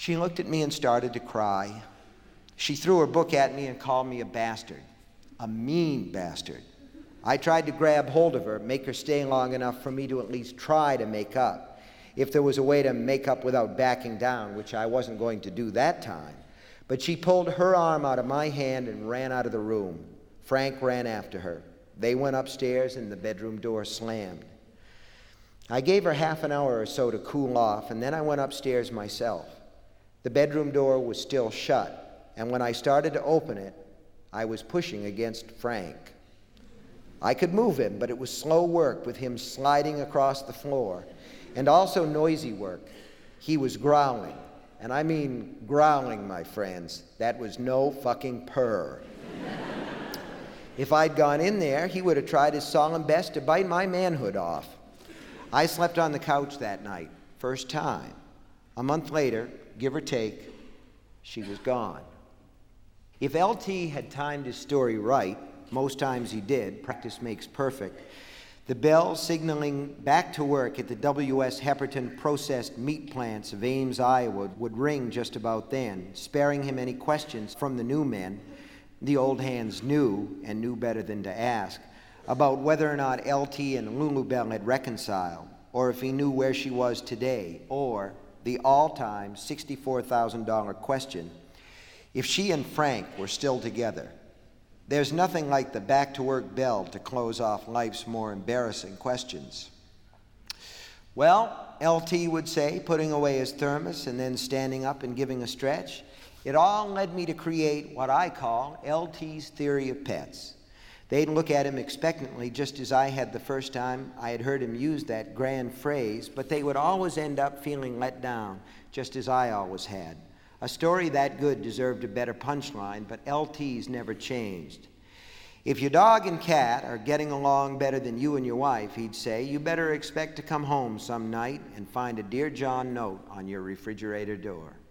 She looked at me and started to cry. She threw her book at me and called me a bastard, a mean bastard. I tried to grab hold of her, make her stay long enough for me to at least try to make up. If there was a way to make up without backing down, which I wasn't going to do that time. But she pulled her arm out of my hand and ran out of the room. Frank ran after her. They went upstairs and the bedroom door slammed. I gave her half an hour or so to cool off, and then I went upstairs myself. The bedroom door was still shut, and when I started to open it, I was pushing against Frank. I could move him, but it was slow work with him sliding across the floor, and also noisy work. He was growling, and I mean growling, my friends. That was no fucking purr. If I'd gone in there, he would have tried his solemn best to bite my manhood off. I slept on the couch that night, first time. A month later, give or take, she was gone. If LT had timed his story right, most times he did, practice makes perfect, the bell signaling back to work at the W.S. Hepperton processed meat plants of Ames, Iowa would ring just about then, sparing him any questions from the new men. The old hands knew, and knew better than to ask, about whether or not LT and Lulubelle had reconciled, or if he knew where she was today, or the all-time $64,000 question, if she and Frank were still together. There's nothing like the back-to-work bell to close off life's more embarrassing questions. Well, LT would say, putting away his thermos and then standing up and giving a stretch, it all led me to create what I call LT's theory of pets. They'd look at him expectantly, just as I had the first time I had heard him use that grand phrase, but they would always end up feeling let down, just as I always had. A story that good deserved a better punchline, but LT's never changed. If your dog and cat are getting along better than you and your wife, he'd say, you better expect to come home some night and find a Dear John note on your refrigerator door.